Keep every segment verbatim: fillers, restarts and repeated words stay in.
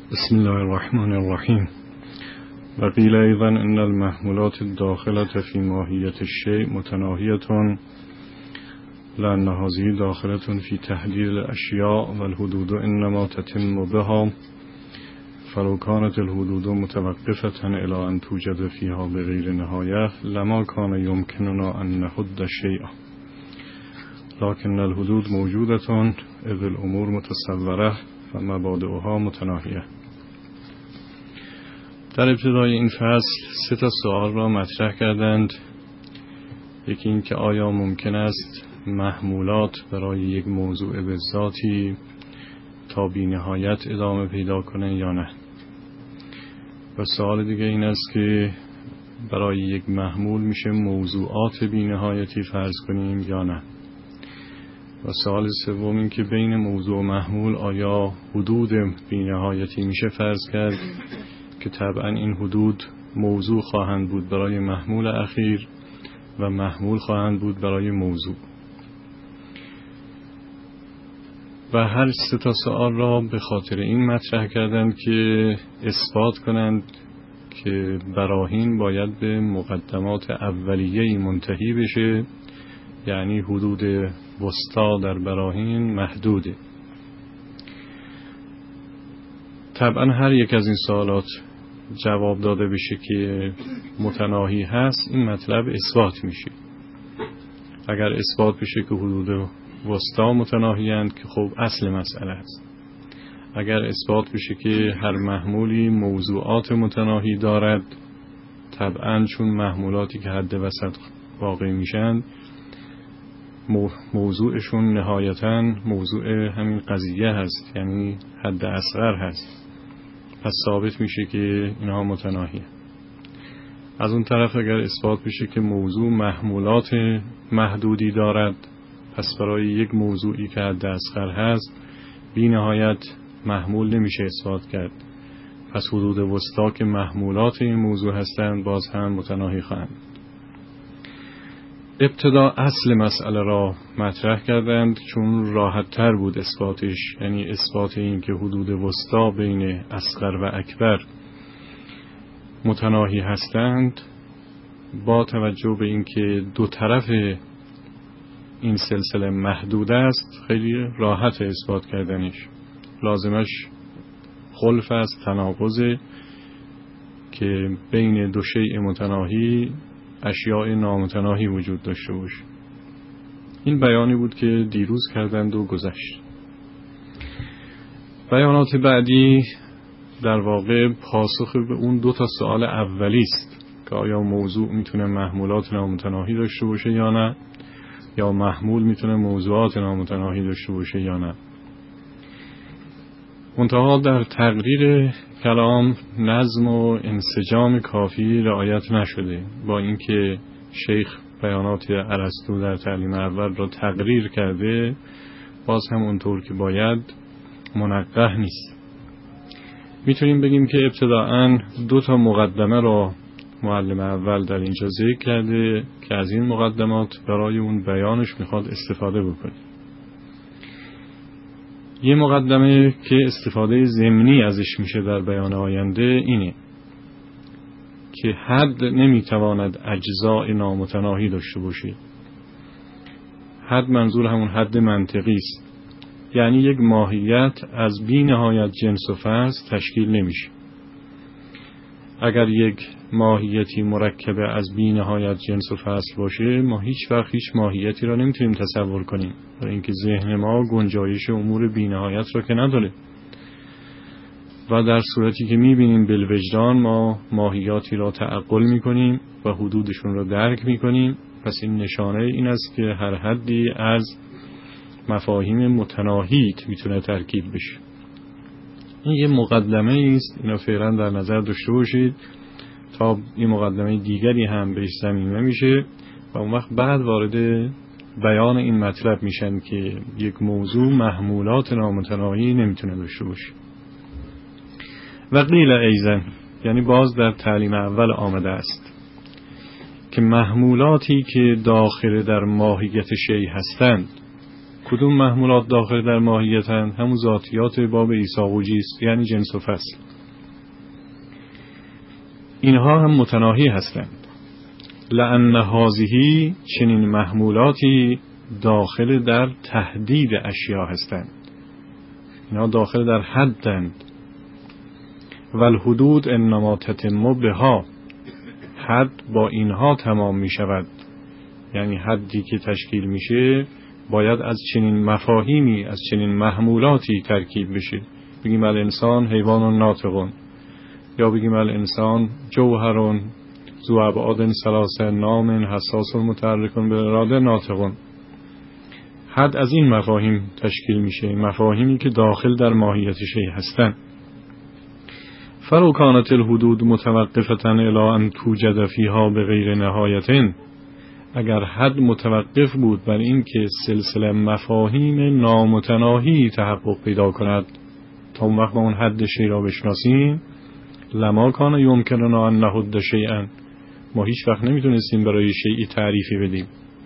بسم الله الرحمن الرحیم. و قیل ایضا ان المحمولات الداخلة فی ماهیت الشیء متناهیة لأن هذه داخلة فی تحدید الاشیاء والحدود انما تتم بها فلو كانت الحدود متوقفة الى ان توجد فيها بغیر نهایه لما كان يمكننا ان نحد الشیء لكن الحدود موجودة اذ الامور متصوره فمبادئها متناهیه. در ابتدای این فصل سه تا سوال را مطرح کردند. یکی این که آیا ممکن است محمولات برای یک موضوع به ذاتی تا بی نهایت ادامه پیدا کنه یا نه. و سوال دیگه این است که برای یک محمول میشه موضوعات بی نهایتی فرض کنیم یا نه. و سوال سوم این که بین موضوع و محمول آیا حدود بی نهایتی میشه فرض کرد که طبعا این حدود موضوع خواهند بود برای محمول اخیر و محمول خواهند بود برای موضوع. و هر سه تا سوال را به خاطر این مطرح کردند که اثبات کنند که براهین باید به مقدمات اولیه‌ای منتهی بشه، یعنی حدود وسطا در براهین محدوده. طبعا هر یک از این سوالات جواب داده بشه که متناهی هست، این مطلب اثبات میشه. اگر اثبات بشه که حدود وسطا متناهی هستند که خب اصل مسئله است. اگر اثبات بشه که هر محمولی موضوعات متناهی دارد، طبعا چون محمولاتی که حد وسط واقع میشن موضوعشون نهایتاً موضوع همین قضیه هست، یعنی حد اصغر هست، پس ثابت میشه که اینها متناهیه. از اون طرف اگر اثبات بشه که موضوع محمولات محدودی دارد، پس برای یک موضوعی که حد اصغر هست بی نهایت محمول نمیشه اثبات کرد، پس حدود وسطا که محمولات این موضوع هستند باز هم متناهی خواهند. ابتدا اصل مسئله را مطرح کردند چون راحت تر بود اثباتش، یعنی اثبات این که حدود وسطا بین اصغر و اکبر متناهی هستند با توجه به این که دو طرف این سلسله محدود است خیلی راحت اثبات کردنش. لازمش خلف است، تناقضه که بین دو شیء متناهی اشیاء نامتناهی وجود داشته باشه. این بیانی بود که دیروز کردند و گذشت. بیانات بعدی در واقع پاسخ به اون دو تا سوال اولی است که آیا موضوع میتونه محمولات نامتناهی داشته باشه یا نه، یا محمول میتونه موضوعات نامتناهی داشته باشه یا نه. منتها در تقریر کلام نظم و انسجام کافی رعایت نشده، با اینکه شیخ بیانات ارسطو در تعلیم اول را تقریر کرده باز هم اونطور که باید منقح نیست. میتونیم بگیم که ابتداءً دو تا مقدمه را معلم اول در اینجا ذکر کرده که از این مقدمات برای اون بیانش میخواد استفاده بکنه. یه مقدمه که استفاده ضمنی ازش میشه در بیان آینده اینه که حد نمیتواند اجزاء نامتناهی داشته باشه. حد منظور همون حد منطقی است، یعنی یک ماهیت از بی نهایت جنس و فصل تشکیل نمیشه. اگر یک ماهیتی مرکبه از بی نهایت جنس و فصل باشه ما هیچ وقت هیچ ماهیتی را نمیتونیم تصور کنیم، برای اینکه ذهن ما گنجایش امور بی نهایت را که نداره. و در صورتی که میبینیم بالوجدان ما ماهیاتی را تعقل میکنیم و حدودشون را درک میکنیم، پس این نشانه این است که هر حدی از مفاهیم متناهی میتونه ترکیب بشه. این یه مقدمه است، اینو فعلا در نظر داشته باشید تا این مقدمه دیگری هم بهش ضمیمه میشه و اون وقت بعد وارد بیان این مطلب میشن که یک موضوع محمولات نامتناهی نمیتونه داشته باشه. و قیل ایضا، یعنی باز در تعلیم اول آمده است که محمولاتی که داخل در ماهیت شیء هستند کدوم محمولات داخل در ماهیتن؟ همون ذاتیات باب ایساقوجی است، یعنی جنس و فصل. اینها هم متناهی هستند. لأن هذه چنین محمولاتی داخل در تهدید اشیا هستند، اینها داخل در حدند. والحدود انما تتم بها، حد با اینها تمام می شود. یعنی حدی که تشکیل میشه باید از چنین مفاهیمی، از چنین محمولاتی ترکیب بشه. بگیم الانسان حیوان ناطقون، یا بگیم الانسان جوهرون ذو ابعاد ثلاثه نام حساس متحرکون بالاراده ناطقون. حد از این مفاهیم تشکیل میشه، مفاهیمی که داخل در ماهیت شیء هستند. فلو کانت الحدود متوقفة الی ان توجد فیها بغیر نهایة، اگر حد متوقف بود بر این که سلسله مفاهیم نامتناهی تحقق پیدا کند تا اون وقت با اون حد شیء را بشناسیم، لما کان یمکننا ان نحد شیئا، ما هیچ وقت نمیتونستیم برای شیئی تعریفی بدیم،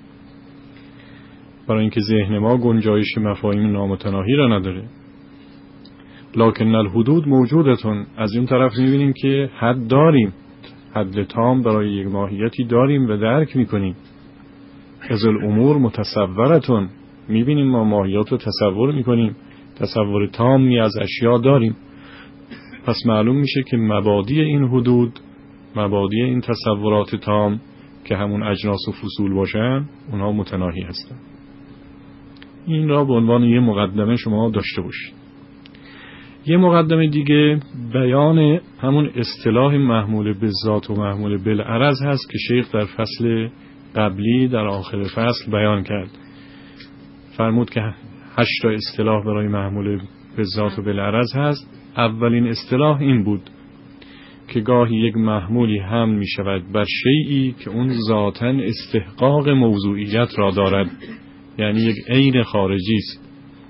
برای اینکه ذهن ما گنجایش مفاهیم نامتناهی را نداره. لکن الحدود موجودتون، از این طرف میبینیم که حد داریم، حد تام برای یک ماهیتی داریم و درک میکنیم. از الامور متصورتون، میبینیم ما ماهیات رو تصور میکنیم، تصور تامی از اشیا داریم. پس معلوم میشه که مبادی این حدود، مبادی این تصورات تام که همون اجناس و فصول باشن، اونها متناهی هستن. این را به عنوان یه مقدمه شما داشته باشید. یه مقدمه دیگه بیان همون اصطلاح محمول بالذات و محمول بالعرض هست که شیخ در فصل قبلی در آخر فصل بیان کرد. فرمود که هشت تا اصطلاح برای محمول بالذات و بالعرض هست. اولین اصطلاح این بود که گاهی یک محمولی هم می شود بر شیئی که اون ذاتاً استحقاق موضوعیت را دارد، یعنی یک عین خارجی است،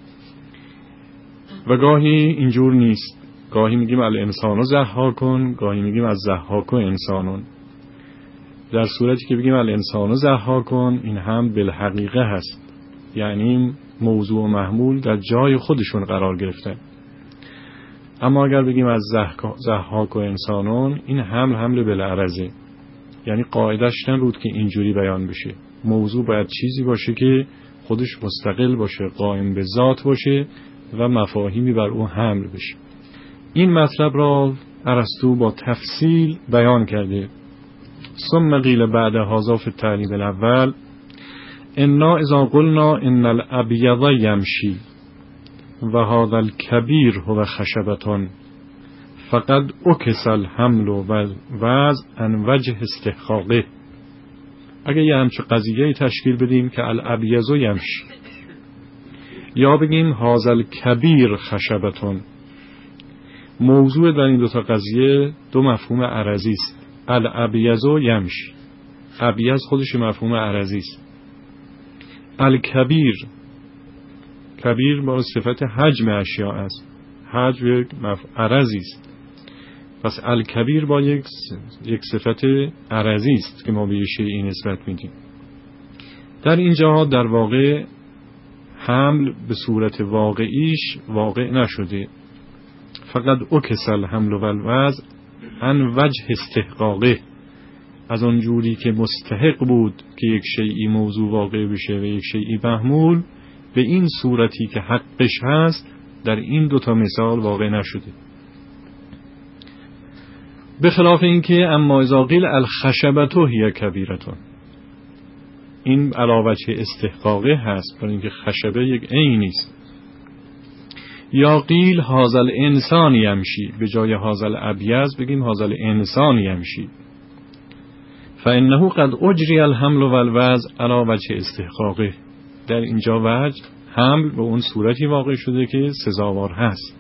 و گاهی اینجور نیست. گاهی میگیم الانسان ضحاکون، گاهی میگیم از ضحاک انسانون. در صورتی که بگیم الانسان ضحاکون، این هم بالحقیقه هست، یعنی موضوع و محمول در جای خودشون قرار گرفته. اما اگر بگیم از ضحاک و انسانون، این حمل حمل بالعرضه، یعنی قاعدش نبود که اینجوری بیان بشه. موضوع باید چیزی باشه که خودش مستقل باشه، قائم به ذات باشه و مفاهیمی بر او حمل بشه. این مطلب را ارسطو با تفصیل بیان کرده. ثم قیل بعد هذا فی التعریب الاول انا اذا قلنا ان الابیض یمشی و هذا الکبیر هو خشبتون فقد اکس الحمل و وضع عن وجه استحقاقه. اگر یه همچه قضیه تشکیل بدیم که الابیض یمشی، یا بگیم هذا الکبیر خشبتون، موضوع در این دو تا قضیه دو مفهوم عرضی است. الابیض یمشی، ابیض خودش مفهوم عرضی است. الکبیر، کبیر با صفت حجم اشیاء است، حجم یک عرضی است. پس الکبیر با یک یک صفت عرضی است که ما به شیئی نسبت میدیم. در اینجا در واقع حمل به صورت واقعیش واقع نشده، فقط اکسل حمل و الوضع عن وجه استحقاقه، از اون جوری که مستحق بود که یک شیئی موضوع واقع بشه و یک شیئی محمول، به این صورتی که حقش هست در این دوتا مثال واقع نشده. به خلاف اینکه اما اذا قیل الخشبة هی کبیرتون، این علاوه استحقاقه هست، برای اینکه خشبه یک عینی است. یا قیل هذا الانسان یمشی، به جای هذا الابیض بگیم هذا الانسان یمشی، فانه قد اجری الحمل و الوضع علی وجه استحقاقه. در اینجا وجه حمل به اون صورتی واقع شده که سزاوار هست.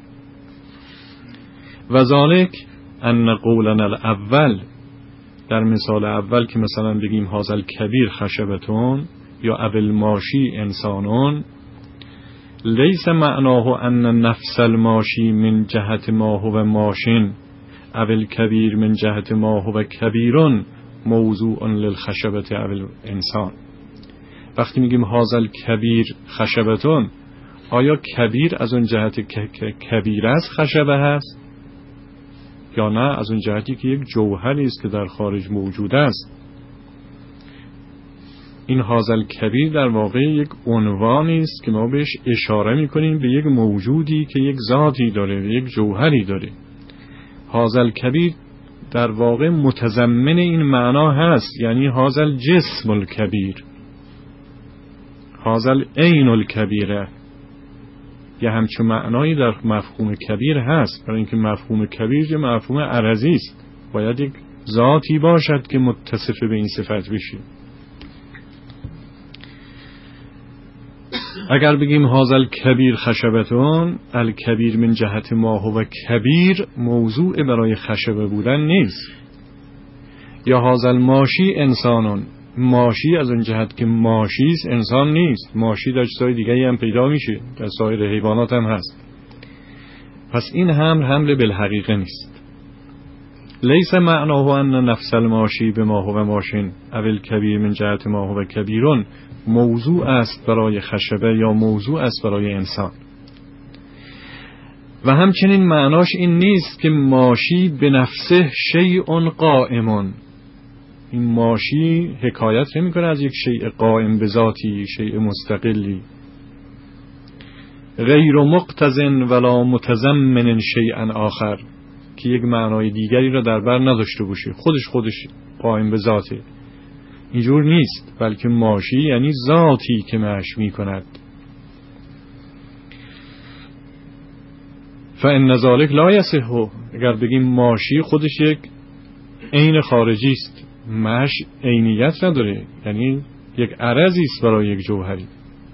و ذالک ان قولنا الاول، در مثال اول که مثلا بگیم هذا الکبیر خشبتون یا اول ماشی انسانون، لیس معناه ان نفس الماشی من جهت ما هو ماشین اول کبیر من جهت ما هو کبیرون موضوع للخشبت اول انسان. وقتی میگیم هازل کبیر خشبتون، آیا کبیر از اون جهت که کبیر است خشبه هست یا نه از اون جهتی که یک جوهری است که در خارج موجود است؟ این هازل کبیر در واقع یک عنوانی است که ما بهش اشاره میکنیم به یک موجودی که یک ذاتی داره، یک جوهری داره. هازل کبیر در واقع متضمن این معنا هست، یعنی هازل جسم الکبیر، هازل عین الکبیره. یه همچون معنایی در مفهوم کبیر هست، برای اینکه مفهوم کبیر یه مفهوم عرضی است، باید یک ذاتی باشد که متصف به این صفت بشه. اگر بگیم هازل کبیر خشبتون، الکبیر من جهت ما هو کبیر موضوع برای خشبه بودن نیست. یا هازل ماشی انسانون، ماشی از اون جهت که ماشی است انسان نیست، ماشی در چیزهای دیگه هم پیدا میشه، در سایر حیوانات هم هست. پس این حمل حمل بالحقیقه نیست. لیس معناه ان نفس الماشی به ما هو ماشین اول کبیر من جهت ما هو کبیرون موضوع است برای خشبه یا موضوع است برای انسان. و همچنین معناش این نیست که ماشی به نفسه شیء قائمون. این ماشی حکایت نمی کنه از یک شیء قائم به ذاتی، شیء مستقلی. غیر مقتضن ولا متضمن شیئا آخر، که یک معنای دیگری را در بر نداشته باشه، خودش خودش قائم به ذاته. اینجور نیست، بلکه ماشی یعنی ذاتی که مشی می کند. فإن ذلک لا یصح. اگر بگیم ماشی خودش یک عین خارجی است، مش عینیت نداره، یعنی یک عرضی است برای یک جوهری.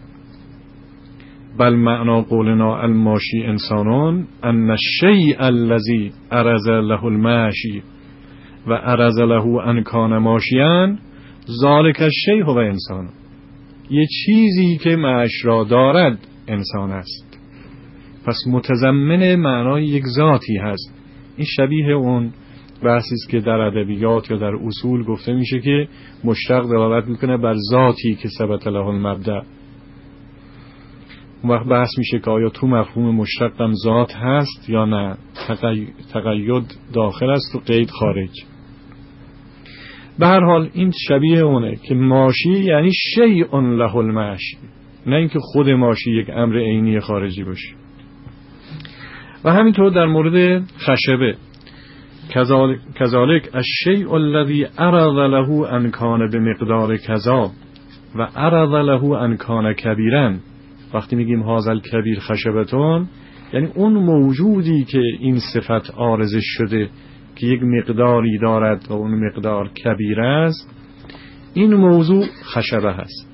بل معنا قولنا الماشی انسانون ان الشیء الذی عرض له الماشی و عرض له ان کان ماشیان ذالک الشیء هو انسان. یه چیزی که معش را دارد انسان است، پس متضمن معنای یک ذاتی هست. این شبیه اون بحثی است که در ادبیات یا در اصول گفته میشه که مشتق دلالت میکنه بر ذاتی که ثبت له المبدأ. اون وقت بحث میشه که آیا تو مفهوم مشتق هم ذات هست یا نه، تقی... تقید داخل است و قید خارج. به هر حال این شبیه اونه که ماشی یعنی شیء له المشی، نه اینکه خود ماشی یک امر عینی خارجی باشه. و همینطور در مورد خشبه، کذالک الشیء الذی عرض له ان کان بمقدار کذا و عرض له ان کان کبیرا. وقتی میگیم هازل کبیر خشبتون، یعنی اون موجودی که این صفت عارضش شده که یک مقداری دارد و اون مقدار کبیر است، این موضوع خشبه هست.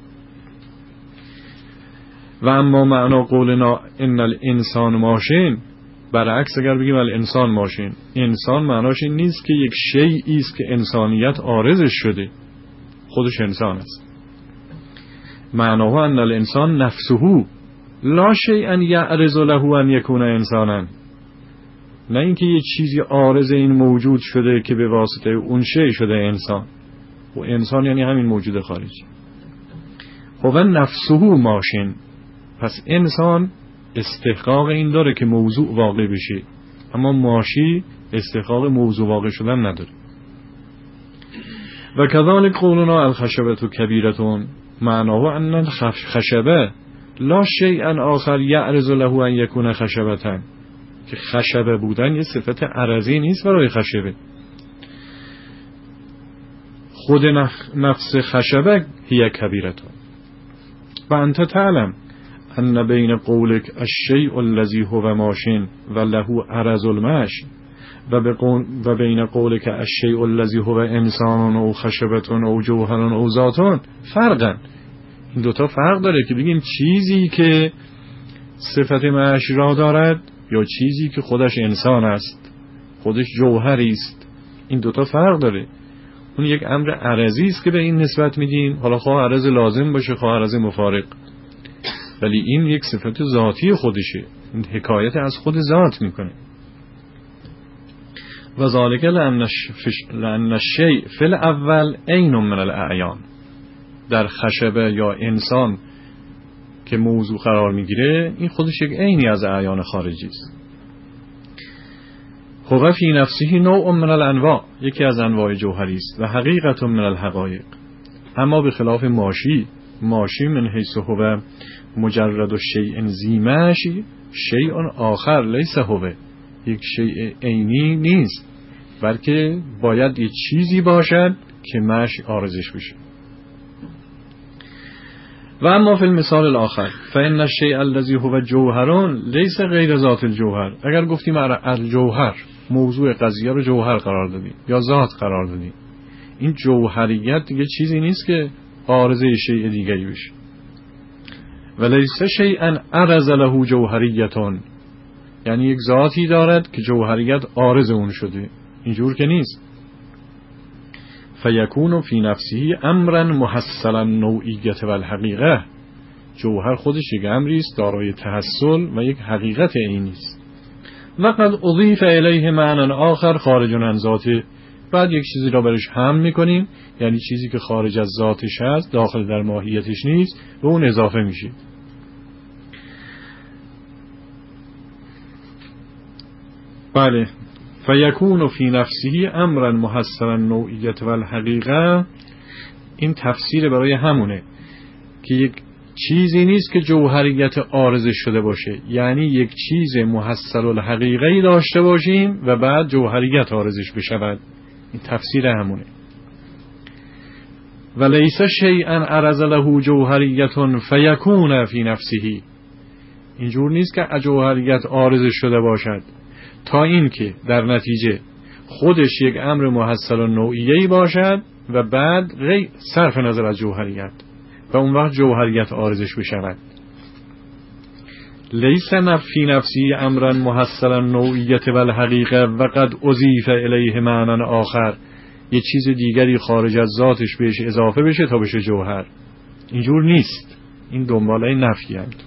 و اما معنا قولنا ان الانسان ماشین، برعکس اگر بگیم الانسان ماشین، انسان معناش این نیست که یک شیئی است که انسانیت عارضش شده، خودش انسان است. معناه ان الانسان نفسه لا شیئا یعرض له ان یکون انسانا، نه اینکه یه چیزی عارض این موجود شده که به واسطه اون شی شده انسان. و انسان یعنی همین موجود خارجی. هو نفسه ماشین، پس انسان استحقاق این داره که موضوع واقع بشه، اما ماشی استحقاق موضوع واقع شدن نداره. و کذالک قولنا الخشبة کبیرتون، معناه ان الخشبه لا شیئا آخر یعرض له ان یکون خشبتن، که خشبه بودن یه صفت عرضی نیست برای خشبه. خود نفس خشبه هی کبیرتون. و انت تعلم ان بین قولک الشیء الذی هو ماشین و له عرض المشی و بین قولک الشیء الذی هو انسان او خشبتون او جوهرون او ذاتون فرقن. این دوتا فرق داره که بگیم چیزی که صفت معش را دارد یا چیزی که خودش انسان است، خودش جوهری است. این دوتا فرق داره. اون یک امر عرضی است که به این نسبت میدیم، حالا خواه عرض لازم باشه خواه عرض مفارق، ولی این یک صفت ذاتی خودشه، این حکایت از خود ذات میکنه. و ذالک لأن الشیء فی الاول عین من الاعیان. در خشبه یا انسان که موضوع قرار میگیره، این خودش یک عینی از اعیان خارجی است. هو فی نفسه نوع من الانواع، یکی از انواع جوهری است، و حقیقت من الحقایق. اما به خلاف ماشی، ماشی من حیث هو مجرد و شیء ذی ماشی شیء آخر لیس هو، یک شیء عینی نیست، بلکه باید یک چیزی باشد که مشی عارضش بشه. و اما فی المثال الاخر فإن الشیء الذی هو جوهر لیس غیر ذات الجوهر. اگر گفتیم الجوهر، موضوع قضیه رو جوهر قرار دادیم یا ذات قرار دادیم، این جوهریت دیگه چیزی نیست که عارضه شیء دیگری بشه. و لیس شیئا عرض له جوهریتون، یعنی یک ذاتی دارد که جوهریت عارض اون شده، اینجور که نیست. فیکون فی نفسه امرا محصلا نوعیت و الحقیقه، جوهر خودش یک امری است دارای تحصل و یک حقیقت عینی است. و قد اضیف الیه معنی آخر خارج عن ذاته، بعد یک چیزی را برش هم میکنیم، یعنی چیزی که خارج از ذاتش هست، داخل در ماهیتش نیست، به اون اضافه میشه. بله، فیکون فی نفسه امرا محصلا نوعیت و الحقیقه، این تفسیر برای همونه که یک چیزی نیست که جوهریت عارض شده باشه، یعنی یک چیز محصل الحقیقه داشته باشیم و بعد جوهریت عارضش بشود. این تفسیر همونه. و لیس شیئا عرض له جوهریت فیکون فی نفسه، اینجور نیست که جوهریت عارض شده باشد تا این که در نتیجه خودش یک امر محصل و نوعیه‌ای باشد و بعد غیر صرف نظر از جوهریت و اون وقت جوهریت عارضش بشود. لیس نفی نفسی امرا محصلا نوعیت و الحقیقه و قد اضیف الیه معنی آخر، یه چیز دیگری خارج از ذاتش بهش اضافه بشه تا بشه جوهر، اینجور نیست. این دنباله نفی هست.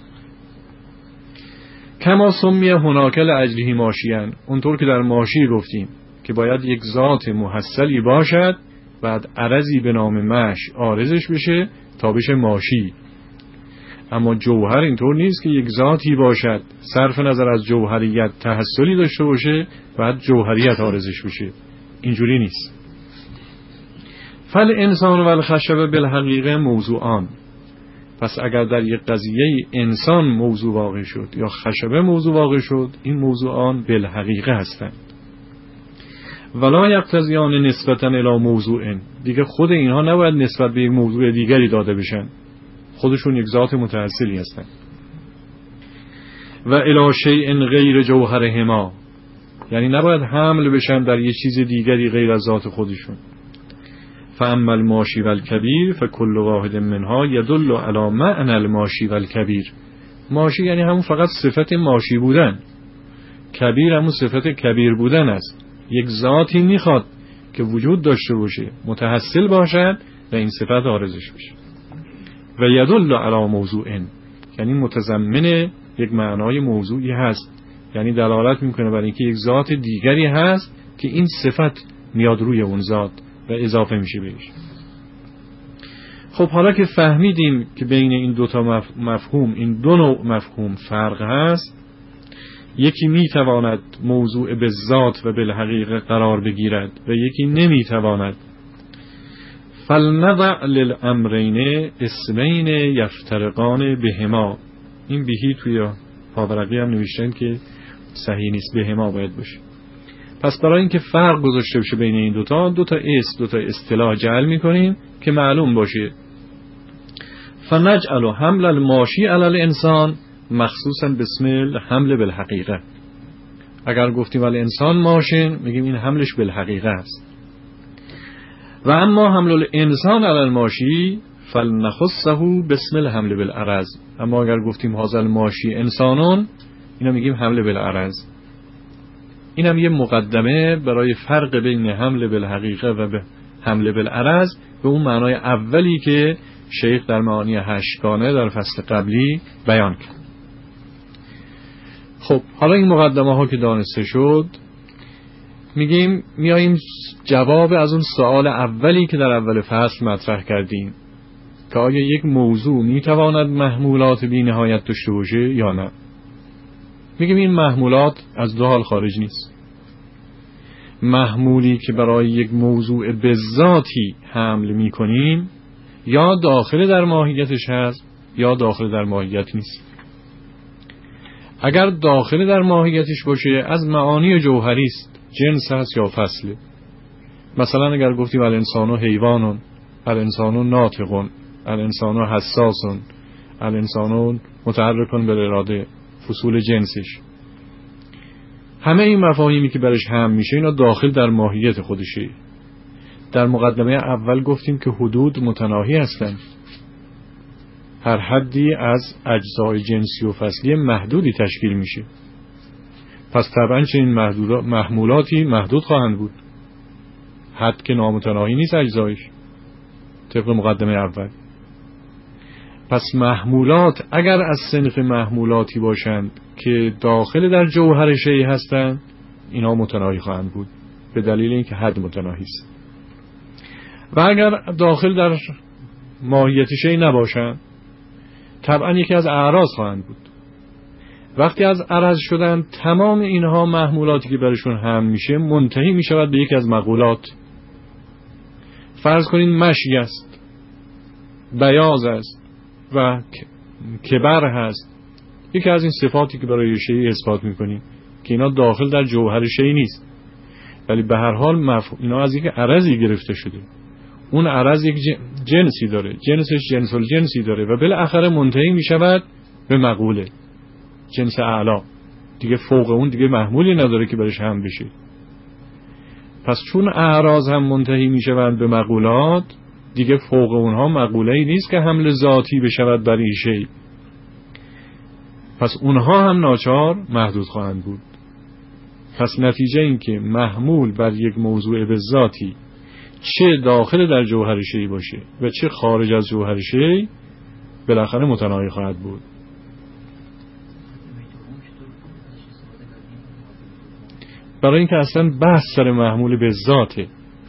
کما سمیه هناک لاجله ماشیان، اونطور که در ماشی گفتیم که باید یک ذات محصلی باشد، بعد عرضی به نام مش عارضش بشه تا بشه ماشی. اما جوهر اینطور نیست که یک ذاتی باشد، صرف نظر از جوهریت تحصلی داشته باشه بعد جوهریت عارضش بشه، اینجوری نیست. فل انسان و الخشبه بالحقیقه موضوعان، پس اگر در یک قضیه انسان موضوع واقع شد یا خشبه موضوع واقع شد، این موضوعان بالحقیقه هستند. ولا یقتضیان نسبتا الی موضوع، دیگه خود اینها نباید نسبت به یک موضوع دیگری داده بشن، خودشون یک ذات متأصلی هستند. و الی شیء غیر جوهرهما، یعنی نباید حمل بشن در یک چیز دیگری غیر از ذات خودشون. فاما الماشی والکبیر فکل واحد منها یدل علی معنی الماشی والکبیر. ماشی یعنی همون فقط صفت ماشی بودن، کبیر همون صفت کبیر بودن است. یک ذاتی میخواد که وجود داشته باشه، متحصل باشد و این صفت عارضش بشه. و یدل علی موضوع، یعنی متضمن یک معنای موضوعی هست، یعنی دلالت میکنه بر اینکه یک ذات دیگری هست که این صفت میاد روی اون ذات و اضافه میشه بهش. خب حالا که فهمیدیم که بین این دو تا مفهوم، این دو نوع مفهوم فرق هست، یکی میتواند موضوع به ذات و بالحقیقه قرار بگیرد و یکی نمیتواند. فلنضع للامرین اسمین یفترقان بهما، این بهی توی پاورقی هم نوشتن که صحیح نیست، بهما باید باشه. پس برای اینکه فرق گذاشته بشه بین این دوتا، دوتا اسم، دوتا اصطلاح جعل میکنیم که معلوم باشه. فنجعل حمل الماشی علی الانسان مخصوصا باسم الحمل بالحقیقه. اگر گفتیم ولی انسان ماشین، میگیم این حملش بالحقیقه است. و اما حمل الانسان علی الماشی فلنخصه باسم الحمل بالعرض. اما اگر گفتیم هذا الماشی انسانون، اینا میگیم حمل بالعرض. این هم یه مقدمه برای فرق بین حمل بالحقیقه و به حمل بالعرض به اون معنای اولی که شیخ در معانی هشتگانه در فصل قبلی بیان کرد. خب حالا این مقدمه ها که دانسته شد، میگیم میاییم جواب از اون سوال اولی که در اول فصل مطرح کردیم که آیا یک موضوع میتواند محمولات بی نهایت داشته باشه یا نه. میگیم این محمولات از دو حال خارج نیست. محمولی که برای یک موضوع به ذاتی حمل میکنیم یا داخل در ماهیتش هست یا داخل در ماهیت نیست. اگر داخل در ماهیتش باشه از معانی جوهری است، جنس هست یا فصله. مثلا اگر گفتیم الانسان حیوان، الانسان ناطق، الانسان حساس، الانسان متحرک بالاراده، فصول جنسش، همه این مفاهیمی که برش هم میشه اینا داخل در ماهیت خودشه. در مقدمه اول گفتیم که حدود متناهی هستند. هر حدی از اجزای جنسی و فصلی محدودی تشکیل میشه. پس طبعا چنین محمولاتی محدود خواهند بود. حد که نامتناهی نیست اجزایش طبق مقدمه اول. پس محمولات اگر از صنف محمولاتی باشند که داخل در جوهر شیء هستند اینا متناهی خواهند بود به دلیل اینکه حد متناهی است. و اگر داخل در ماهیت شیء نباشند طبعا یکی از اعراض خواهند بود. وقتی از عرض شدن تمام اینها محمولاتی که برشون هم میشه منتهی میشود به یکی از مقولات. فرض کنین مشی است، بیاض است و کبر هست، یکی از این صفاتی که برای شیء اثبات میکنیم که اینا داخل در جوهر شیء نیست، ولی به هر حال مفهوم اینا از یک عرضی گرفته شده. اون عرض یک جنسی داره، جنسش جنس الجنسی داره و بالاخره منتهی میشود به مقوله جنس اعلا. دیگه فوق اون دیگه محمولی نداره که برش هم بشه. پس چون اعراض هم منتهی میشوند به مقولات دیگه فوق اونها مقوله‌ای نیست که حمل ذاتی بشود بر این شیء. پس اونها هم ناچار محدود خواهند بود. پس نتیجه این که محمول بر یک موضوع به ذاتی چه داخل در جوهر شیء باشه و چه خارج از جوهر شیء بالاخره متناهی خواهد بود. برای اینکه اصلا بحث سر محمول به ذاته.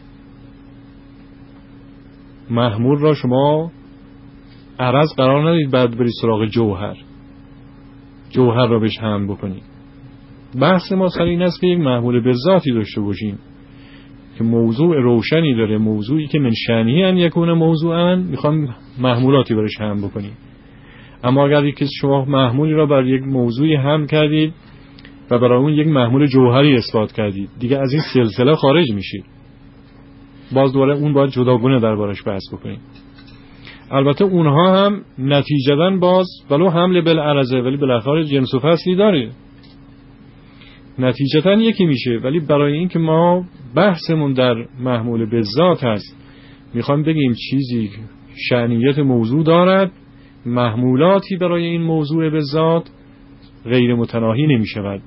محمول را شما عرض قرار ندید بعد برید سراغ جوهر جوهر را بهش هم بکنید. بحث ما سر این است که یک محمول به ذاتی داشته باشیم که موضوع روشنی داره، موضوعی که من شأنه ان یکون موضوعا میخوام محمولاتی برش هم بکنیم. اما اگر یکی شما محمولی را بر یک موضوعی هم کردید و برای اون یک محمول جوهری اثبات کردید دیگه از این سلسله خارج میشید. باز دوباره اون باید جداگونه دربارش بحث بکنیم. البته اونها هم نتیجتاً باز ولو حمل بالعرضه ولی بالاخره جنس و فصلی داره، نتیجتاً یکی میشه. ولی برای این که ما بحثمون در محمول به ذات هست میخوام بگیم چیزی شأنیت موضوع دارد، محمولاتی برای این موضوع به ذات غیر متناهی نمی شود.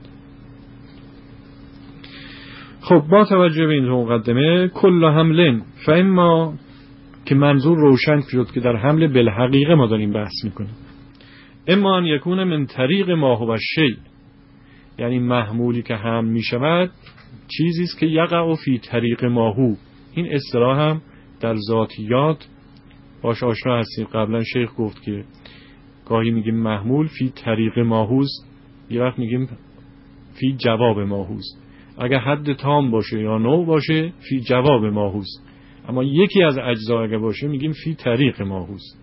خب با توجه به این مقدمه کل حملن فاما که منظور روشن شد که در حمل بالحقیقه ما داریم بحث میکنیم. اما ان یکون من طریق ما هو الشیء، یعنی محمولی که هم میشود چیزی است که یقع فی طریق ما هو. این اصطلاح هم در ذاتیات باش آشنا هستیم. قبلا شیخ گفت که گاهی میگیم محمول فی طریق ماهوست، یه وقت میگیم فی جواب ماهوست. اگر حد تام باشه یا نوع باشه فی جواب ماهوست، اما یکی از اجزا اگر باشه میگیم فی طریق ماهوست.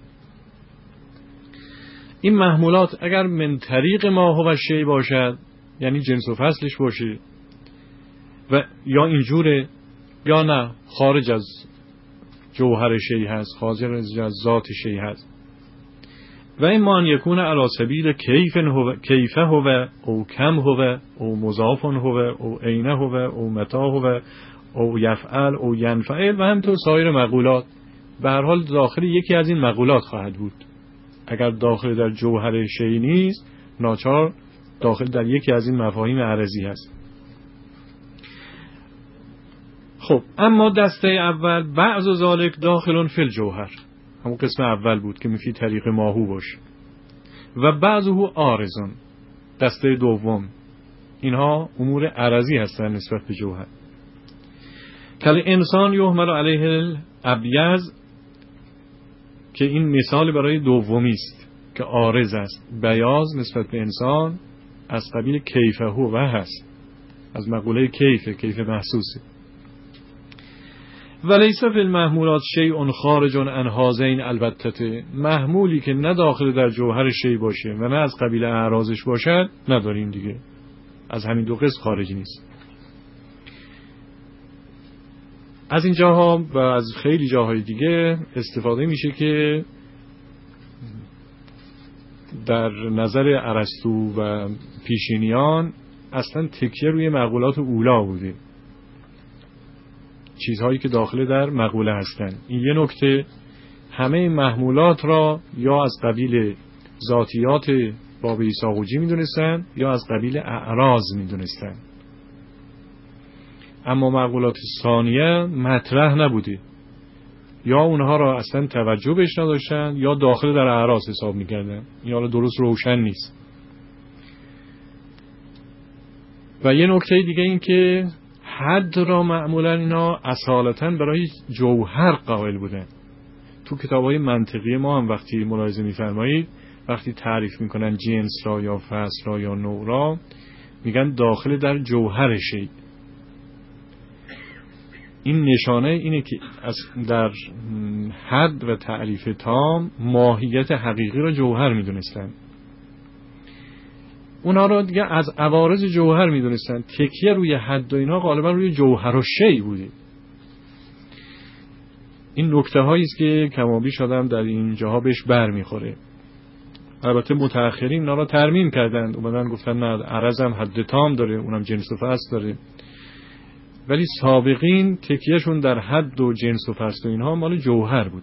این محمولات اگر من طریق ما هو شیء باشد یعنی جنس و فصلش باشه و یا اینجوره یا نه خارج از جوهر شیء هست، خارج از ذات شیء هست. و این مان یکون علی سبیل کیف هو کیف هو او کم هو او مضاف هو او عین هو او متا هو او یفعل او ینفعل و همینطور سایر مقولات. به هر حال داخل یکی از این مقولات خواهد بود. اگر داخل در جوهر شیء نیست ناچار داخل در یکی از این مفاهیم عرضی هست. خب اما دسته اول بعض ذالک داخلون فی الجوهر، همون قسم اول بود که میفی طریق ماهو باشه. و بعضه عارضون، دسته دوم اینها امور عرضی هستن نسبت به جوهر. کل انسان یحمل علیه الابیض که این مثال برای دومی است که عارض است. بیاض نسبت به انسان از قبیل کیفه و هست، از مقوله کیفه، کیف محسوسه. ولیس فی المحمولات شیء خارج عن هذین البته، محمولی که نه داخل در جوهر شیء باشه و نه از قبیل اعراضش باشد نداریم دیگه، از همین دو قسم خارج نیست. از این جاها و از خیلی جاهای دیگه استفاده میشه که در نظر ارسطو و پیشینیان اصلا تکیه روی مقولات اولا بوده، چیزهایی که داخل در مقوله هستند. این یه نکته. همه محمولات را یا از قبیل ذاتیات باب ایساقوجی میدونستن یا از قبیل اعراض میدونستن، اما مقولات ثانیه مطرح نبوده، یا اونها را اصلا توجه بهش نداشتن یا داخل در اعراض حساب میکردن. این حالا درست روشن نیست. و یه نکته دیگه این که حد را معمولا اینا اصالتاً برای جوهر قائل بودن. تو کتاب‌های منطقی ما هم وقتی ملاحظه می‌فرمایید، وقتی تعریف میکنن جنس را یا فصل را یا نوع را، میگن داخل در جوهر شی. این نشانه اینه که از در حد و تعریف تام ماهیت حقیقی را جوهر میدونستن. اونا را دیگه از عوارض جوهر میدونستن. تکیه روی حد و اینا غالبا روی جوهر و شی بوده. این نکته هایی است که کمابیش آدم در این جاها بهش بر میخوره. البته متأخرین اونا را ترمیم کردند، اومدن گفتن نه عرض هم حد تام داره، اونم جنس و فصل داره. ولی سابقین تکیهشون در حد و جنس و فصل و اینها مال جوهر بود.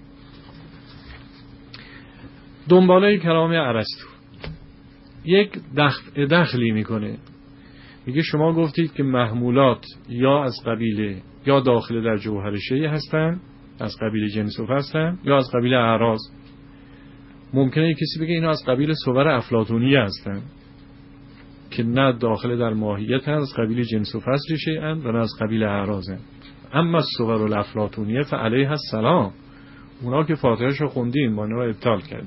دنباله کلام ارسطو یک دخل دخلی میکنه، میگه شما گفتید که محمولات یا از قبیل یا داخل در جوهر شیء هستن، از قبیل جنس و فصل هستن، یا از قبیل اعراض. ممکنه کسی بگه اینا از قبیل صور افلاطونیه هستن که نه داخل در ماهیت هستن، از قبیل جنس و فصل شیئن و نه از قبیل اعراضن. اما صور الافلاطونیه فعلیها السلام، اونا که فاتحه‌شو خوندیم با اینا رو ابطال کرد.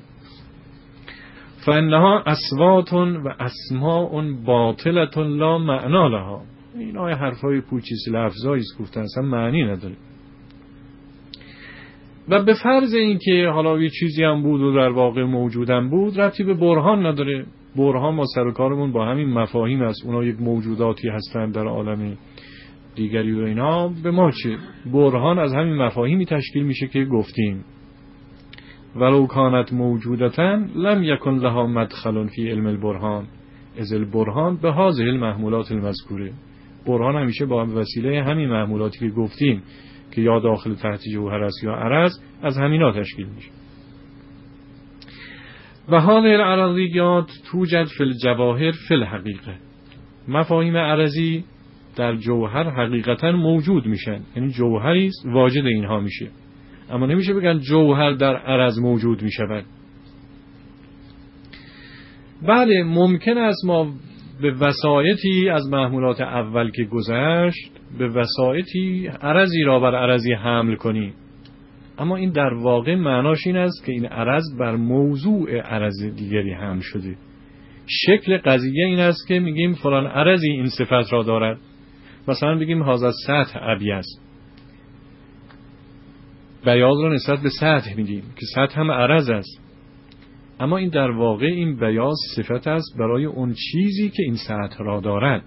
فانها اصوات و اسماء باطلة لا معنی لها. اینا حرفای پوچیز لفظایی است گفتن، اصلا معنی نداره. و به فرض این که حالا یه چیزی هم بود و در واقع موجودم بود، ربطی به برهان نداره. برهان ما سر و کارمون با همین مفاهیم است. اونا یک موجوداتی هستند در عالم دیگری و اینا، به ما چه؟ برهان از همین مفاهیمی تشکیل میشه که گفتیم. ولو کانت موجودتن لم یکن لها مدخل فی علم البرهان از البرهان به هذه المحمولات المذکوره. برهان همیشه با وسیله همین محمولاتی که گفتیم که یا داخل تحت جوهر است یا عرض، از همینا تشکیل میشه. و هذه العرضیات توجد فی الجواهر فی الحقیقه. مفاهیم عرضی در جوهر حقیقتا موجود میشن، یعنی جوهری است واجد اینها میشه، اما نمیشه بگن جوهر در عرض موجود میشود. بله ممکن است ما به وسایطی از محمولات اول که گذشت به وسایطی عرضی را بر عرضی حمل کنیم، اما این در واقع معناش این است که این عرض بر موضوع عرض دیگری حمل شده. شکل قضیه این است که میگیم فلان عرضی این صفت را دارد، مثلا بگیم هذا سطح ابیض، بیاض را نسبت به سطح میگیم که سطح هم عرض است، اما این در واقع این بیاض صفت است برای اون چیزی که این سطح را دارد.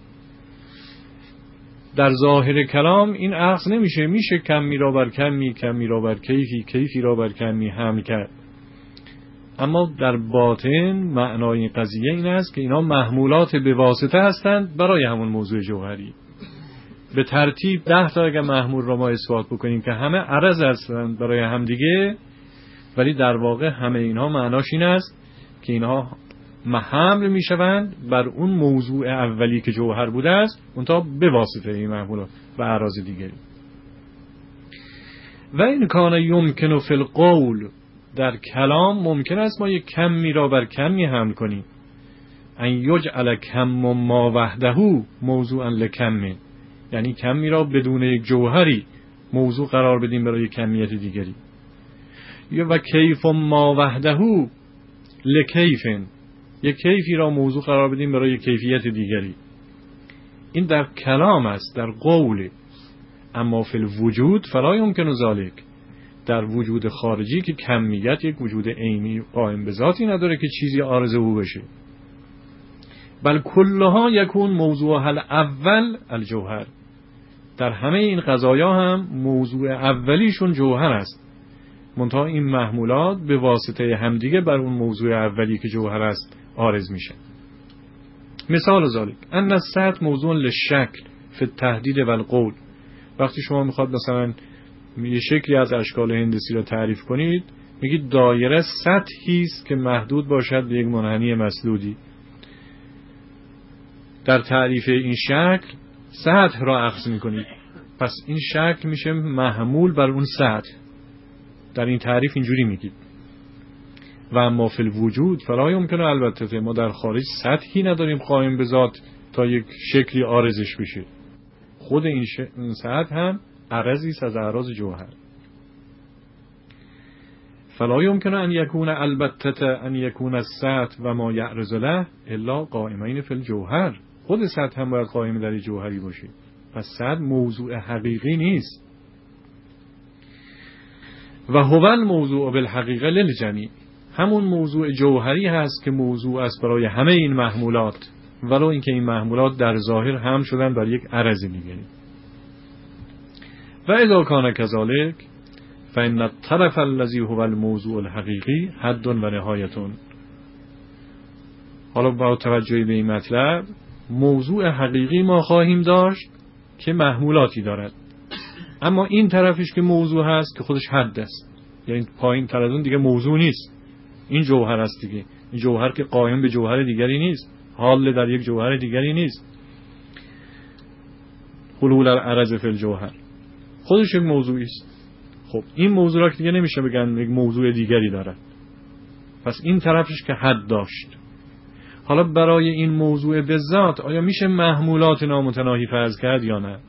در ظاهر کلام این اخذ نمیشه، میشه کمی را بر کمی، کمی را بر کیفی، کیفی را بر کمی حمل کرد، اما در باطن معنای این قضیه این است که اینا محمولات به واسطه هستند برای همون موضوع جوهری. به ترتیب ده تا اگر محمول را ما اثبات بکنیم که همه عرض هستند برای همدیگه، ولی در واقع همه اینها معناش این است که اینها حمل میشوند بر اون موضوع اولی که جوهر بوده است، اونتا به واسطه این محمولات و اعراض دیگری. و این کان یمکن فی القول، در کلام ممکن است ما یک کمی را بر کمی حمل کنیم. ان یجعل کم ما وحده موضوعا لکم، یعنی کمی را بدون یک جوهری موضوع قرار بدیم برای کمیت دیگری. یا و کیف ما وحده لکیفن، یک کیفی را موضوع قرار بدیم برای یک کیفیت دیگری. این در کلام است، در قول. اما فی الوجود فلا یمکن ذلک، در وجود خارجی که کمیت یک وجود عینی قائم به ذاتی نداره که چیزی عارض او بشه، بل کلها یکون موضوع حل اول الجوهر، در همه این قضایا هم موضوع اولیشون جوهر است، منتها این محمولات به واسطه همدیگه بر اون موضوع اولی که جوهر است عارض میشه. مثال ذالک ان السطح موضوع للشکل فی التحدید و القول. وقتی شما میخواد مثلا یه شکلی از اشکال هندسی رو تعریف کنید، میگید دایره سطحی است که محدود باشد به یک منحنی مسدودی. در تعریف این شکل سطح را اخذ میکنید، پس این شکل میشه محمول بر اون سطح. در این تعریف اینجوری میگید. و اما فی الوجود فلا یمکنه، البته ما در خارج سطحی نداریم قائم به ذات تا یک شکلی عارضش بشه. خود این, ش... این سطح هم عرضی است از اعراض جوهر. فلا یمکنه ان یکون البته ان یکون السطح و ما یعرض له الا قائمین فی الجوهر. خود سطح هم باید قائم در جوهری باشه، پس سطح موضوع حقیقی نیست. و هو الموضوع بالحقیقه للجمیع، همون موضوع جوهری هست که موضوع است برای همه این محمولات، ولو اینکه این محمولات در ظاهر هم شدن بر یک عرض دیگری. و اذا کان کذالک فان الطرف الذی هو الموضوع الحقیقی حد و نهایتون. حالا با توجه به این مطلب، موضوع حقیقی ما خواهیم داشت که محمولاتی دارد، اما این طرفش که موضوع هست که خودش حد است، یعنی پایین تر از اون دیگه موضوع نیست، این جوهر است دیگه. این جوهر که قائم به جوهر دیگری نیست، حال در یک جوهر دیگری نیست. حلول العرض فی الجوهر خودش یک موضوعی است. خب این موضوع را که دیگه نمیشه بگن یک موضوع دیگری داره، پس این طرفش که حد داشت. حالا برای این موضوع به ذات آیا میشه محمولات نامتناهی فرض کرد یا نه؟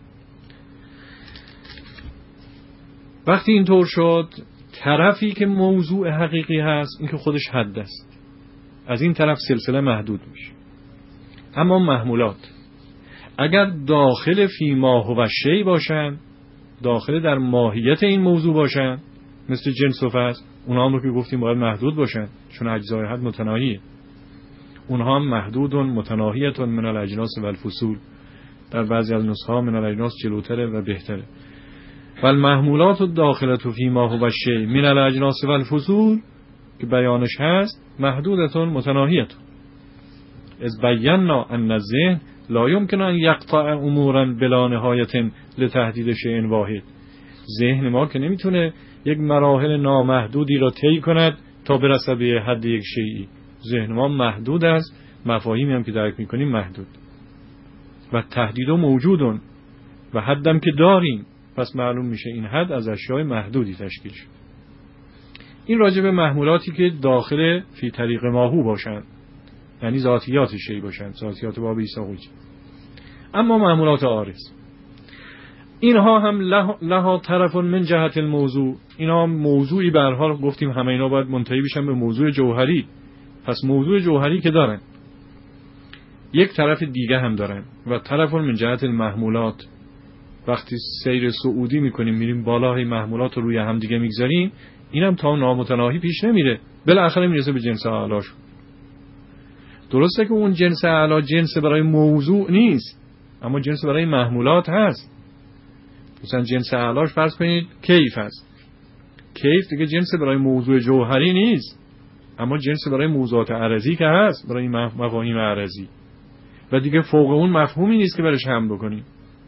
وقتی اینطور شد، طرفی که موضوع حقیقی هست این که خودش حد است، از این طرف سلسله محدود میشه. اما محمولات اگر داخل فی ما هو شیء باشن، داخل در ماهیت این موضوع باشن، مثل جنس و فصل، اونها هم رو که گفتیم باید محدود باشن چون اجزای حد متناهیه. اونها هم محدود متناهیت من الاجناس و الفصول، در بعضی از نسخه ها من الاجناس جلوتره و بهتره. والمحمولات الداخله فی ما هو شیء من الاجناس و الفصول که بیانش هست محدودت متناهیت. از بینا ان الذهن لا يمكن ان يقطع امورا بلا نهایه لتحدید شیء واحد. ذهن ما که نمیتونه یک مراحل نامحدودی را طی کند تا برسه به حد یک شیئی. ذهن ما محدود است، مفاهیمی هم که درک میکنیم محدود. و تحدید موجودون و حدم که داریم، پس معلوم میشه این حد از اشیاء محدودی تشکیل شد. این راجع به محمولاتی که داخل فی طریق ماهو باشند، یعنی ذاتیات شیء باشند، ذاتیات باب ایساقوی. اما محمولات عارض، اینها هم لها طرف من جهت الموضوع، اینها موضوعی به هر حال گفتیم همه اینا باید منتهی بشن به موضوع جوهری. پس موضوع جوهری که دارن، یک طرف دیگه هم دارن و طرف من جهت المحمولات. وقتی سیر صعودی میکنیم میریم بالای محمولات رو روی هم دیگه میگذاریم، اینم تا نامتناهی پیش نمیره، بالاخره میرسه به جنس اعلاش. درسته که اون جنس اعلا جنس برای موضوع نیست، اما جنس برای محمولات هست. مثلا جنس اعلاش فرض کنید کیف هست، کیف دیگه جنس برای موضوع جوهری نیست، اما جنس برای موضوعات عرضی که هست، برای مفاهیم عرضی، و دیگه فوق اون مفهومی نیست که برش هم بکنیم.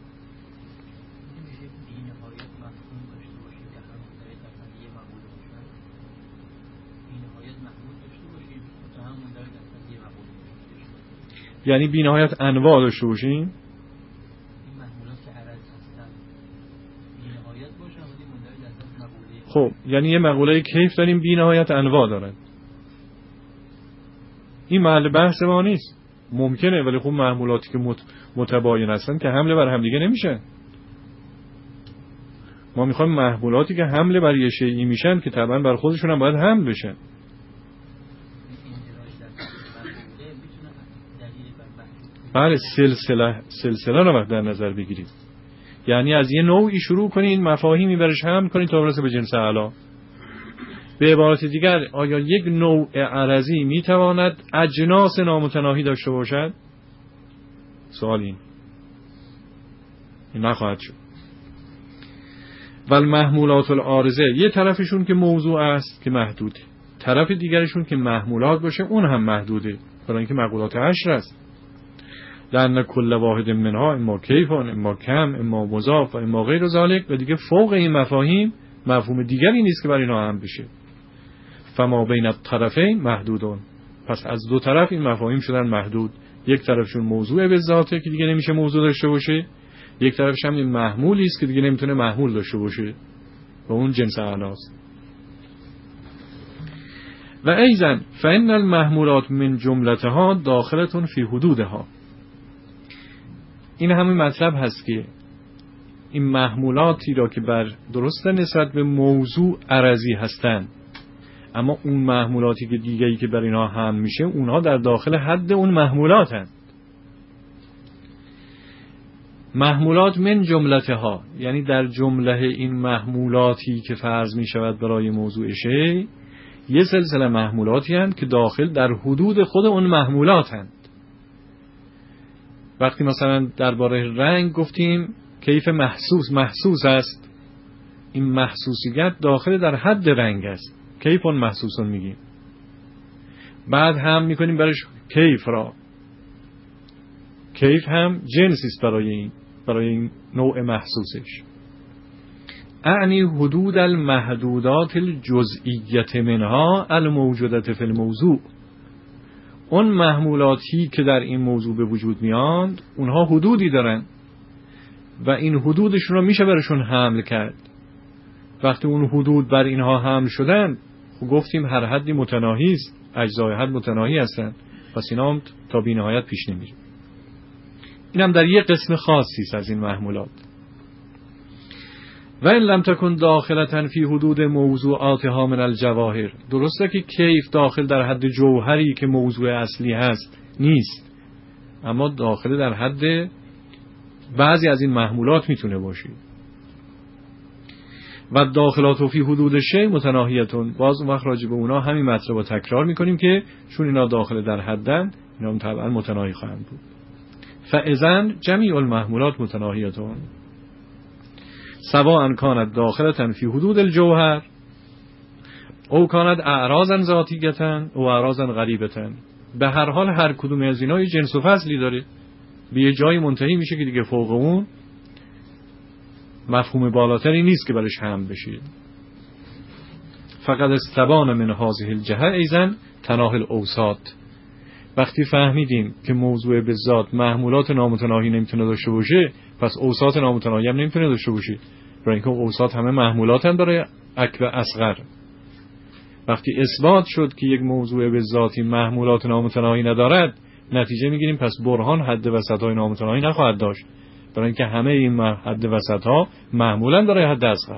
یعنی بی نهایت انواع داشته باشیم. این محمولات که عرض هستن بی نهایت باشه، ولی مندرج از مقوله. خب یعنی یه مقوله کیف داریم بی نهایت انواع دارن. این محل بحث ما نیست. ممکنه، ولی خب محمولاتی که مت... متباین هستن که حمله بر هم دیگه نمیشه. ما میخوایم محمولاتی که حمل بر یه شیئی میشن که طبعا بر خودشون هم باید حمل بشن. بله سلسله سلسله رو وقت در نظر بگیرید، یعنی از یه نوعی شروع کنید مفاهیمی برش حمل کنید تا برسه به جنس اعلی. به عبارت دیگر آیا یک نوع عرضی میتواند اجناس نامتناهی داشته باشد؟ سوال این این نخواهد شد. ول محمولات العارضه، یه طرفشون که موضوع است که محدوده، طرف دیگرشون که محمولات باشه اون هم محدوده، برای اینکه مقولات عشر است. لأن کل واحد منها اما کیفان اما کم اما مضاف و اما غیر ذالک، و دیگه فوق این مفاهیم مفهوم دیگری نیست که برای اینا هم بشه. فما بین الطرفین محدودون، پس از دو طرف این مفاهیم شدن محدود. یک طرفشون موضوع به ذاته که دیگه نمیشه موضوع داشته باشه، یک طرفش هم این محمولی است که دیگه نمیتونه محمول داشته باشه و اون جنس اعلاست. و ایضا فإن المحمولات من جملتها داخلتون فی حدودها، این همین مطلب هست که این محمولاتی را که بر درسته نسبت به موضوع عرضی هستند، اما اون محمولاتی که دیگه‌ای که بر اینها هم میشه اونها در داخل حد اون محمولات هستند. محمولات من جملتها، یعنی در جمله این محمولاتی که فرض می شود برای موضوع شی، یه سلسله محمولاتی هستند که داخل در حدود خود اون محمولات هستند. وقتی مثلا درباره رنگ گفتیم کیف محسوس محسوس است، این محسوسیت داخل در حد رنگ است، کیف اون محسوسون میگیم. بعد هم میکنیم برش کیف را، کیف هم جنسی است برای این برای این نوع محسوسش. اعنی حدود المحدودات الجزئیت منها الموجودت فی الموضوع، اون محمولاتی که در این موضوع به وجود میاند اونها حدودی دارن و این حدودشون رو میشه برشون حمل کرد. وقتی اون حدود بر اینها حمل شدن، خب گفتیم هر حدی متناهی است، اجزای حد متناهی هستن، پس اینا هم تا بی نهایت پیش نمیره. اینم در یک قسم خاصی است از این محمولات. و این لم تکن داخلتن فی حدود موضوعاتها من الجواهر، درسته که کیف داخل در حد جوهری که موضوع اصلی هست نیست، اما داخل در حد بعضی از این محمولات میتونه باشه. و داخلات فی حدود شی متناهیتون، باز اون وقت راجع به اونا همین مطلب رو تکرار میکنیم که چون اینا داخل در حدن، اینا هم طبعا متناهی خواهند بود. فاذا جمیع المحمولات متناهیتون سواء کانت داخلتن فی حدود الجوهر او کانت اعراضا ذاتیتن او اعراضا غریبتن، به هر حال هر کدوم از اینا یه جنس و فصلی داره، به یه جایی منتهی میشه که دیگه فوق اون مفهوم بالاتری نیست که برش هم بشه. فقط استبان من هذه الجهه ایضا تناهی الاوساط، وقتی فهمیدیم که موضوع به ذات محمولات نامتناهی نمیتونه داشته باشه، پس اوساط نامتناهی هم نمیتونه داشته باشه، برای اینکه اوساط همه محمولاتن برای اکبر اصغر. وقتی اثبات شد که یک موضوع به ذاتی محمولات نامتناهی ندارد، نتیجه میگیریم پس برهان حد وسط‌های نامتناهی نخواهد داشت، برای اینکه همه این حد وسط‌ها محمولن برای حد اصغر.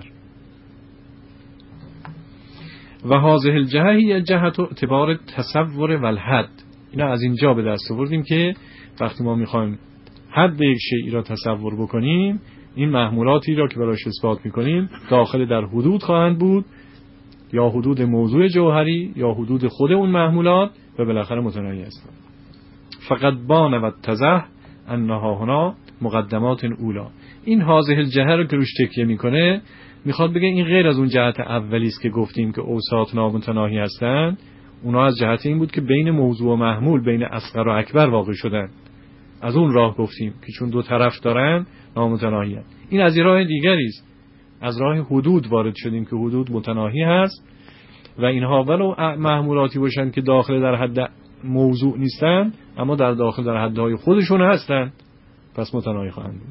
و هذه الجهه هی جهت اعتبار تصور و الحد، اینا از اینجا به دست آوردیم که وقتی ما میخوایم حد یک شیء را تصور بکنیم، این محمولاتی را که براش اثبات میکنیم داخل در حدود خواهند بود، یا حدود موضوع جوهری یا حدود خود اون محمولات، و بالاخره متناهی هستند. فقط بان و تزه انها هنا مقدمات اولا، این هذه الجهه رو که روش تکیه میکنه میخواد بگه این غیر از اون جهت اولی است که گفتیم که اوساط نامتناهی هستند، اونا از جهت این بود که بین موضوع و محمول، بین اصغر و اکبر واقع شدن. از اون راه گفتیم که چون دو طرف دارن نامتناهی هست. این از راه دیگری است، از راه حدود وارد شدیم که حدود متناهی هست و اینها ولو محمولاتی باشن که داخل در حد موضوع نیستن، اما در داخل در حدهای خودشون هستن، پس متناهی خواهند بود.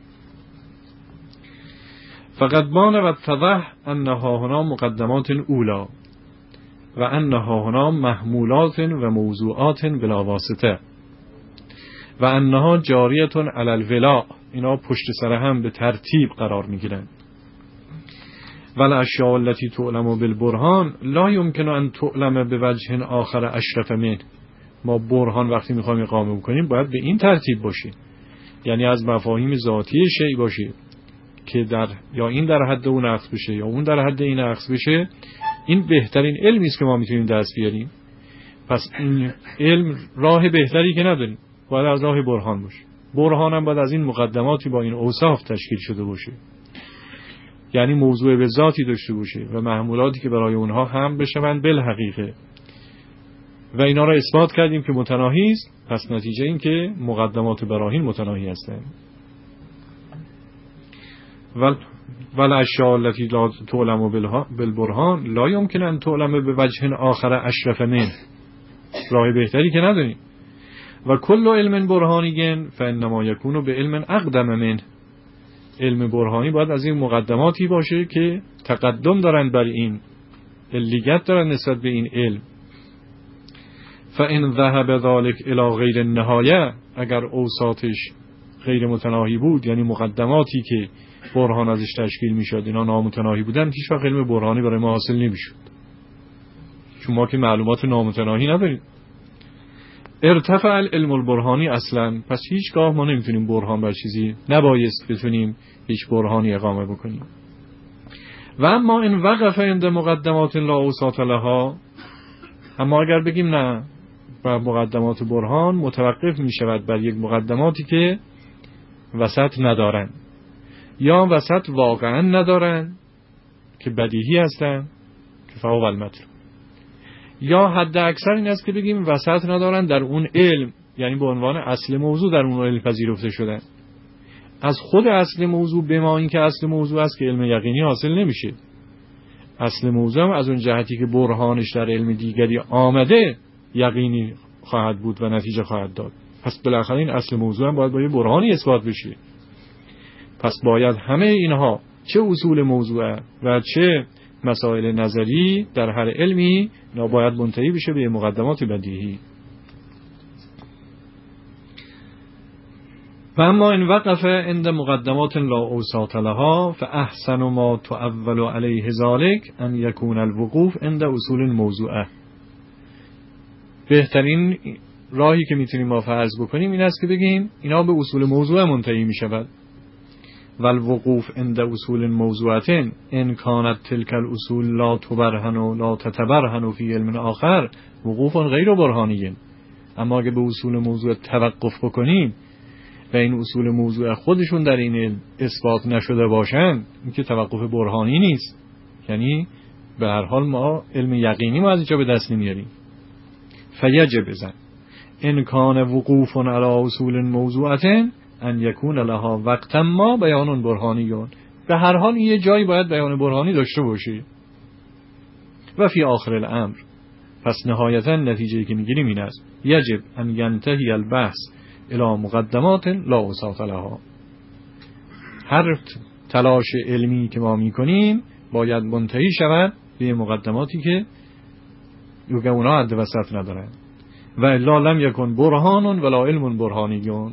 فقط بان و تضح انها هنا مقدمات اولا و انها هنا محمولات و موضوعات بلا واسطه و انها جاریتون علی الولا، اینا پشت سر هم به ترتیب قرار میگیرن. والاشیاء التي تعلم بالبرهان لا يمكن ان تعلم بوجه آخر اشرف منه. ما برهان وقتی میخوایم اقامه بکنیم باید به این ترتیب باشه، یعنی از مفاهیم ذاتی شیء باشه که در یا این در حد اون اخذ بشه یا اون در حد این اخذ بشه. این بهترین علمی است که ما میتونیم دست بیاریم. پس این علم راه بهتری که نداریم، باید از راه برهان باشه. برهان هم باید از این مقدماتی با این اوصاف تشکیل شده باشه، یعنی موضوع به ذاتی داشته باشه و محمولاتی که برای اونها هم بشوند بالحقیقه. و اینا را اثبات کردیم که متناهی است. پس نتیجه این که مقدمات براهین متناهی هستند. ول والاشیاء التي لا تعلم بالبرهان لا يمكن ان تعلم بوجه آخر اشرف منه. راه بهتری که نداریم. و کل علم برهانی فانما یکون به علم اقدم منه. علم برهانی باید از این مقدماتی باشه که تقدم دارن بر این، علیت دارن نسبت به این علم. فان ذهب ذلك الى غیر النهایه، اگر اوساطش غیر متناهی بود، یعنی مقدماتی که برهان ازش تشکیل میشد اینا نامتناهی بودن، هیچ وقت علم برهانی برای ما حاصل نمیشد، چون ما که معلومات نامتناهی نداریم. ارتفع العلم البرهانی اصلا، پس هیچگاه ما نمیتونیم برهان بر چیزی، نبایست بتونیم هیچ برهانی اقامه بکنیم. و اما این وقف عند مقدمات لا اوساط لها، اما اگر بگیم نه، بر مقدمات برهان متوقف میشود بر یک مقدماتی که وسط ندارن یا وسط واقعا ندارن که بدیهی هستن که فوق المطلوب، یا حد اکثر این است که بگیم وسط ندارن در اون علم، یعنی به عنوان اصل موضوع در اون علم پذیرفته شدن. از خود اصل موضوع به ما این که اصل موضوع است که علم یقینی حاصل نمیشه. اصل موضوع هم از اون جهتی که برهانش در علم دیگری آمده یقینی خواهد بود و نتیجه خواهد داد. پس بالاخره این اصل موضوع هم باید با یه برهانی اثبات بشه. پس باید همه اینها، چه اصول موضوع و چه مسائل نظری در هر علمی، باید منتهی بشه به مقدمات بدیهی. و اما این وقفه عند مقدمات لا اوساط لها فاحسن ما تؤول علیه ذلك ان یکون الوقوف عند اصول الموضوعه. بهترین راهی که میتونیم ما فرض بکنیم این است که بگیم اینا به اصول موضوع منتهی میشود. والوقوف عند اصول موضوعه ان كانت تلك الاصول لا تبرهن و لا تتبرهن فی علم آخر وقوف غیر برهانی. اما اگه به اصول موضوع توقف بکنیم و این اصول موضوع خودشون در این علم اثبات نشده باشن، این که توقف برهانی نیست، یعنی به هر حال ما علم یقینی ما از اینجا به دست نمیاریم. فیجب بزن ان کان وقوف علی اصول موضوعه ان یکون لها وقتا ما بیان برهانیون. به هر حال یه جایی باید بیان برهانی داشته باشی. و فی آخر الامر، پس نهایتا نتیجه‌ای که میگیریم این است یجب ان ینتهی البحث الی مقدمات لا اوساط لها. هر تلاش علمی که ما میکنیم باید منتهی شود به مقدماتی که یوگه اونا حد وسط ندارن. و الا لم یکن برهان ولا علم برهانیون.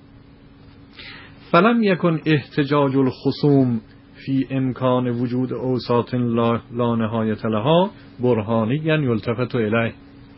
فلم یکن احتجاج الخصوم فی امکان وجود اوساط لا, لا نهایت لها برهانی یعنی یلتفت الیه.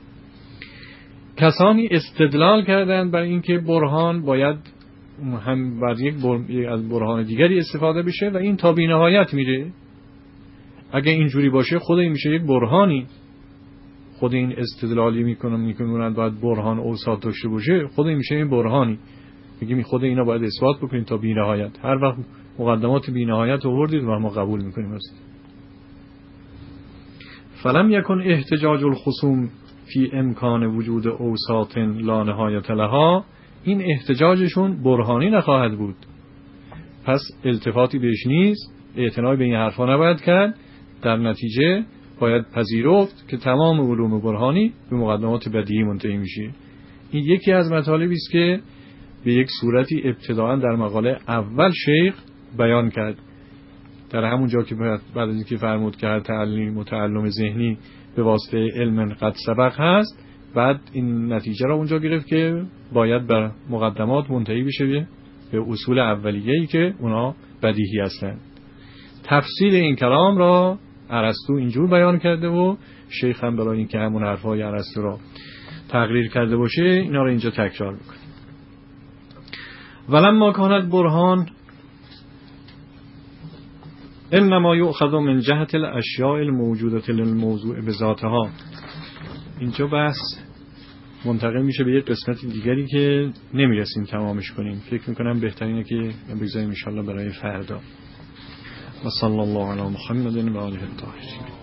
کسانی استدلال کردند بر اینکه برهان باید هم بر یک بر... از برهان دیگری استفاده بشه و این تا بی نهایت میره. اگه اینجوری باشه خود این میشه یک برهانی. خود این استدلالی میکنن میکنن باید برهان اوساط داشته باشه، خود این میشه این برهانی. میگیم خود اینا باید اثبات بکنیم تا بی نهایت. هر وقت مقدمات بی نهایت آوردید و ما قبول میکنیم است. فلم یکن احتجاج الخصوم فی امکان وجود اوساط لا نهایت لها، این احتجاجشون برهانی نخواهد بود. پس التفاتی بهش نیست، اعتنای به این حرفا نباید کرد. در نتیجه باید پذیرفت که تمام علوم برهانی به مقدمات بدیهی منتهی میشه. این یکی از مطالبی است که به یک صورتی ابتداءً در مقاله اول شیخ بیان کرد. در همون جا که بعد از اینکه فرمود که هر تعلیم و تعلم ذهنی به واسطه علم قد سبق هست، بعد این نتیجه را اونجا گرفت که باید بر مقدمات منتهی بشه به اصول اولیه‌ای که اونا بدیهی هستند. تفصیل این کلام را ارسطو اینجور بیان کرده و شیخ هم برای اینکه همون حرفای ارسطو را تقریر کرده باشه اینا را اینجا تکرار میکنه. ولما کانت برهان انما یؤخذ من جهت الاشیاء الموجوده للموضوع بذاتها. اینجا بحث منتقل میشه به یک قسمت دیگری که نمیرسیم تمامش کنیم. فکر میکنم بهترینه که بگذاریم ان شاء الله برای فردا. و صلی الله علی محمد و آله الطاهرین.